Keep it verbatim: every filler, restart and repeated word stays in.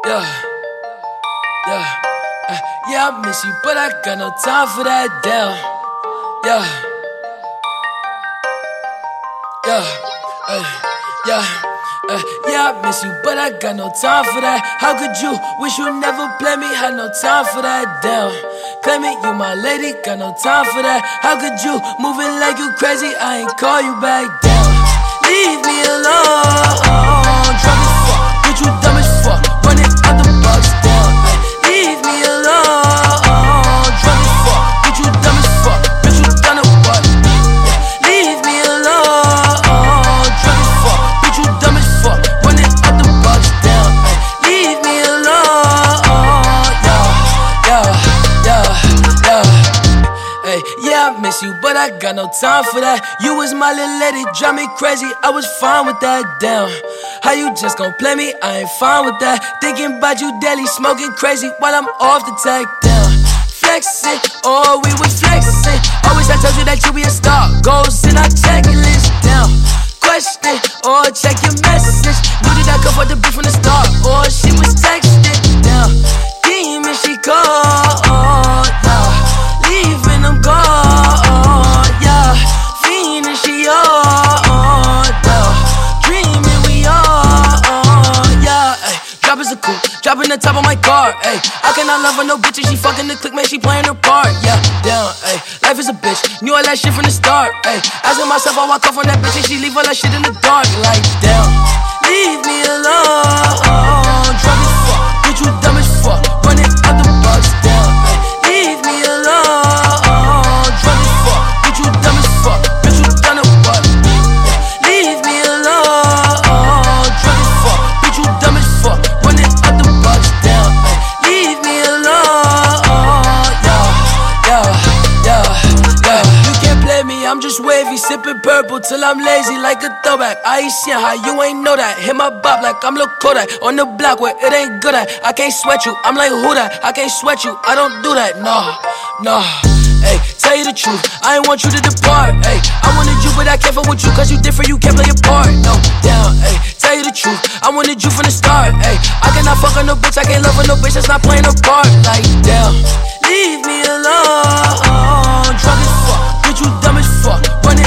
Yeah, yeah, uh, yeah, I miss you, but I got no time for that, damn. Yeah, yeah, uh, yeah, uh, yeah, I miss you, but I got no time for that. How could you wish you never played me? Had no time for that, damn. Claim it, you my lady, got no time for that. How could you moving like you crazy? I ain't call you back, damn. Leave me alone, drunk as fuck, bitch, you dumb as fuck, running out the box, down. Leave me alone, drunk as fuck, bitch, you dumb as fuck, bitch, you done a what? Leave me alone, drunk as fuck, bitch, you dumb as fuck, running out the box, down. Leave me alone, yeah, yeah, yeah, yeah. Hey, yeah, I miss you, but I got no time for that. You was my little lady, drive me crazy, I was fine with that, damn. How you just gon' play me? I ain't fine with that. Thinking about you daily, smoking crazy while I'm off the tag, down. Flexing, oh, we was flexing. Always I told you that you be a star. Goals in our checklist, down. Question, or check your message. Knew that I could afford the beat from the start, or she was texting, down. Demon, she called, yeah. Leaving them gone, yeah. Fiendin', she all, down. Dreaming, we all, yeah. Ay, drop is a coupe, dropping the top of my car, ayy. I cannot love her, no bitch, if she fucking the click, man, she playing her part, yeah. Down, ayy. Life is a bitch, knew all that shit from the start, ayy. Asking myself, I walk off on that bitch and she leave all that shit in the dark, like, damn. Leave me alone, drunk as fuck, bitch, you dumb as fuck, running out the box, down, ayy. Leave me alone, drunk as fuck, bitch, you dumb as fuck, bitch, you done a what? Leave me alone, drunk as fuck, bitch, you dumb as fuck, running out the box, down, ayy. Leave me alone, yeah, yeah, yeah, yeah. You can't play me, I'm just wavy, sipping purple till I'm lazy like a throwback. I ain't seen how you ain't know that. Hit my bop like I'm Lil Kodak on the block where it ain't good at. I can't sweat you, I'm like who that? I can't sweat you, I don't do that, nah, nah. Hey, tell you the truth, I ain't want you to depart. Hey, I wanted you, but I can't fuck with you, cause you different, you can't play your part. No, down, hey, tell you the truth, I wanted you from the start. Hey, I cannot fuck on no bitch, I can't love on no bitch that's not playing her part. Like, damn, leave me alone, drunk as fuck, bitch, you dumb as fuck, running